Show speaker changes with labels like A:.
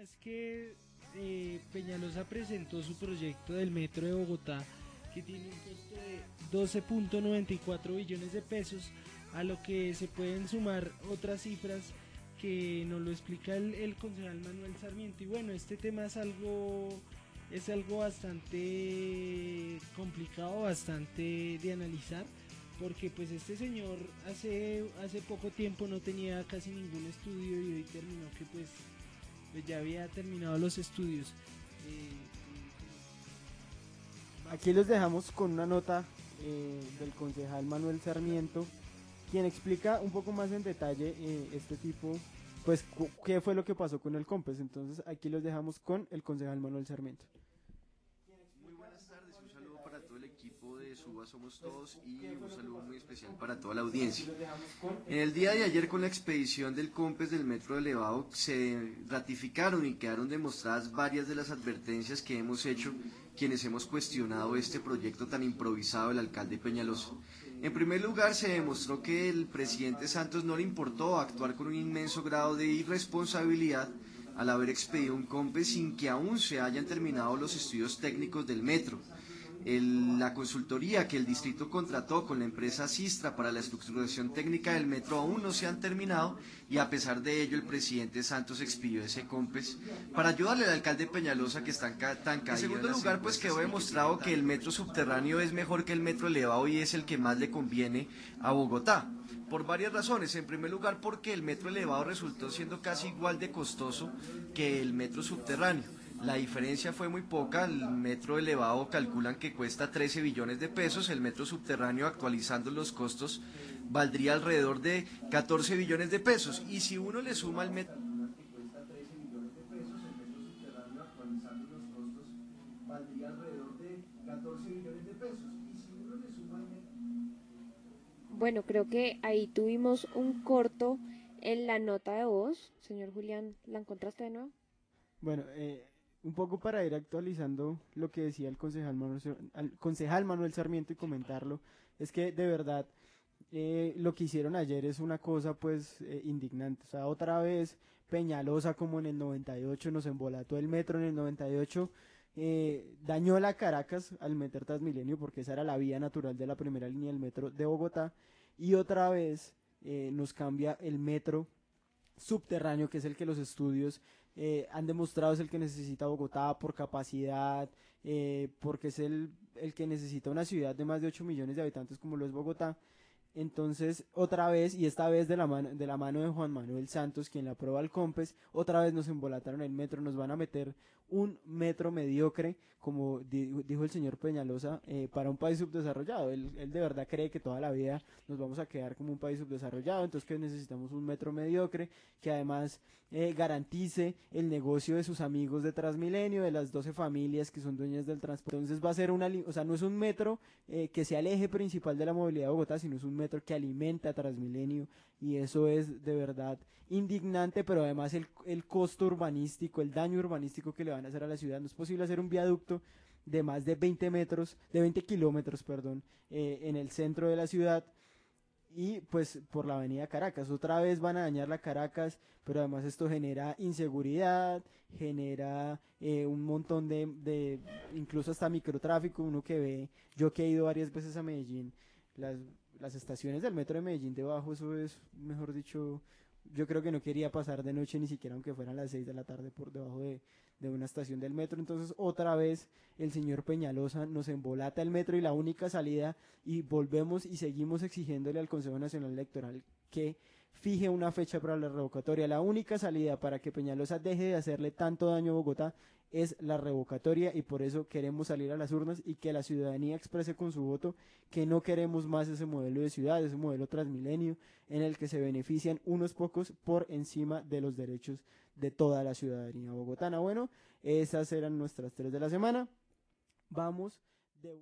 A: es que Peñalosa presentó su proyecto del Metro de Bogotá, que tiene un costo de 12.94 billones de pesos, a lo que se pueden sumar otras cifras que nos lo explica el concejal Manuel Sarmiento. Y bueno, este tema es algo bastante complicado, bastante de analizar, porque pues este señor hace poco tiempo no tenía casi ningún estudio y hoy terminó que pues ya había terminado los estudios.
B: Aquí los dejamos con una nota del concejal Manuel Sarmiento, quien explica un poco más en detalle este tipo, pues qué fue lo que pasó con el COMPES. Entonces aquí los dejamos con el concejal Manuel Sarmiento.
C: Muy buenas tardes, un saludo para todo el equipo de Suba Somos Todos y un saludo muy especial para toda la audiencia. En el día de ayer, con la expedición del COMPES del metro elevado, se ratificaron y quedaron demostradas varias de las advertencias que hemos hecho quienes hemos cuestionado este proyecto tan improvisado del alcalde Peñalosa. En primer lugar, se demostró que el presidente Santos no le importó actuar con un inmenso grado de irresponsabilidad al haber expedido un COMPES sin que aún se hayan terminado los estudios técnicos del metro. La consultoría que el distrito contrató con la empresa Sistra para la estructuración técnica del metro aún no se han terminado, y a pesar de ello el presidente Santos expidió ese COMPES para ayudarle al alcalde Peñalosa, que está tan caído. En segundo lugar, pues quedó demostrado que el metro subterráneo es mejor que el metro elevado y es el que más le conviene a Bogotá, por varias razones. En primer lugar, porque el metro elevado resultó siendo casi igual de costoso que el metro subterráneo. La diferencia fue muy poca. El metro elevado calculan que cuesta 13 billones de pesos, el metro subterráneo, actualizando los costos, valdría alrededor de 14 billones de pesos. Y si uno le suma al metro
D: Bueno, creo que ahí tuvimos un corto en la nota de voz. Señor Julián, ¿la encontraste de nuevo?
B: Bueno, un poco para ir actualizando lo que decía el concejal Manuel Sarmiento y comentarlo, es que de verdad lo que hicieron ayer es una cosa pues indignante. O sea, otra vez Peñalosa, como en el 98 nos embolató el metro en el 98, dañó la Caracas al meter Transmilenio, porque esa era la vía natural de la primera línea del metro de Bogotá, y otra vez nos cambia el metro subterráneo, que es el que los estudios han demostrado es el que necesita Bogotá por capacidad, porque es el que necesita una ciudad de más de 8 millones de habitantes como lo es Bogotá. Entonces, otra vez, y esta vez de la mano de Juan Manuel Santos, quien la aprueba el COMPES, otra vez nos embolataron el metro, nos van a meter un metro mediocre, como dijo el señor Peñalosa, para un país subdesarrollado. Él de verdad cree que toda la vida nos vamos a quedar como un país subdesarrollado, entonces que necesitamos un metro mediocre, que además garantice el negocio de sus amigos de Transmilenio, de las 12 familias que son dueñas del transporte. Entonces va a ser o sea, no es un metro que sea el eje principal de la movilidad de Bogotá, sino es un metro que alimenta a Transmilenio, y eso es de verdad indignante. Pero además el costo urbanístico, el daño urbanístico que le van a hacer a la ciudad. No es posible hacer un viaducto de más de 20 metros, de 20 kilómetros, perdón, en el centro de la ciudad, y pues por la avenida Caracas. Otra vez van a dañar la Caracas, pero además esto genera inseguridad, genera un montón incluso hasta microtráfico. Uno que ve, yo que he ido varias veces a Medellín, las estaciones del metro de Medellín debajo, eso es, mejor dicho, yo creo que no quería pasar de noche ni siquiera aunque fueran las 6 de la tarde por debajo de una estación del metro. Entonces otra vez el señor Peñalosa nos embolata el metro y la única salida, y volvemos y seguimos exigiéndole al Consejo Nacional Electoral que fije una fecha para la revocatoria. La única salida para que Peñalosa deje de hacerle tanto daño a Bogotá es la revocatoria, y por eso queremos salir a las urnas y que la ciudadanía exprese con su voto que no queremos más ese modelo de ciudad, ese modelo Transmilenio en el que se benefician unos pocos por encima de los derechos de toda la ciudadanía bogotana. Bueno, esas eran nuestras tres de la semana. Vamos